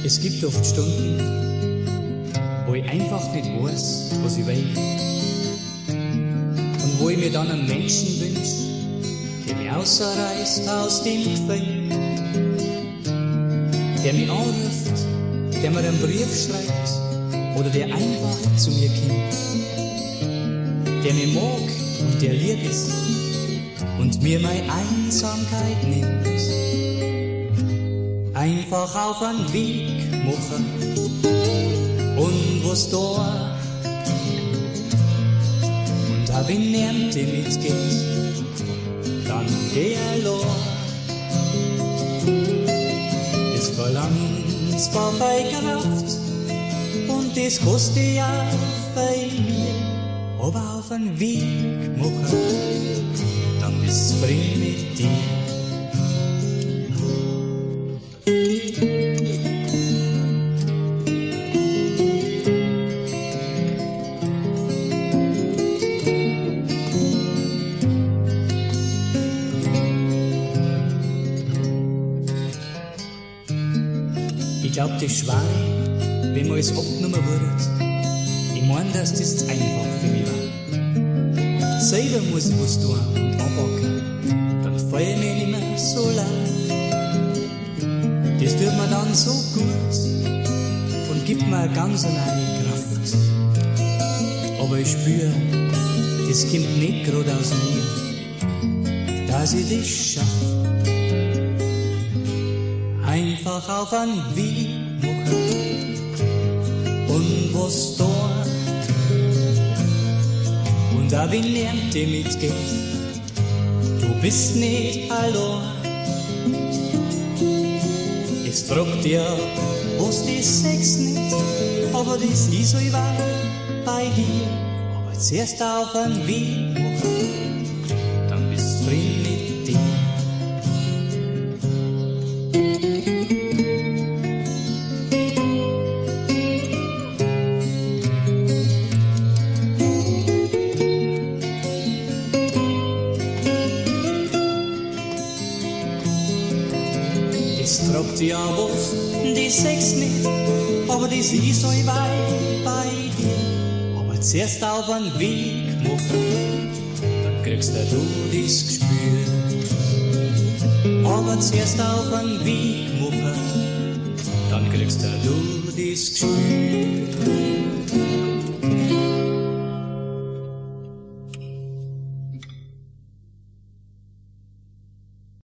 Es gibt oft Stunden, wo ich einfach nicht weiß, was ich will. Und wo ich mir dann einen Menschen wünsch, der mich rausreißt aus dem Gefühl, der mich anruft, der mir einen Brief schreibt oder der einfach zu mir kommt, der mich mag und der lieb ist und mir meine Einsamkeit nimmt. Einfach auf einen Weg machen und was da. Und auch wenn niemand mitgeht, dann geh allein. Das verlangt zwar viel Kraft und das kostet ja viel, aber auf einen Weg machen, dann bist du frei mit dir. Ich glaub, das ist schwer, wenn mir alles abgenommen wird. Ich mein, dass das einfach für mich war. Selber muss ich was tun und anpacken, dann fällt mir nicht mehr so leicht. Das tut mir dann so gut und gibt mir eine ganz neue Kraft. Aber ich spür, das kommt nicht gerade aus mir, dass ich das schaff. Einfach auf einen Weg machen und was da. Und auch wenn niemand mitgeht, du bist nicht allein. Es fragt ja, was das Sex nicht, aber das ist so weit bei dir. Aber zuerst auf einen Weg machen, dann bist du frei mit dir. Es tragt ja was, das Sex nicht, aber das ist so weit bei dir. Aber zuerst auf einen Weg machen, dann kriegst du das Gespür. Aber zuerst auf einen Weg machen, dann kriegst du das Gespür.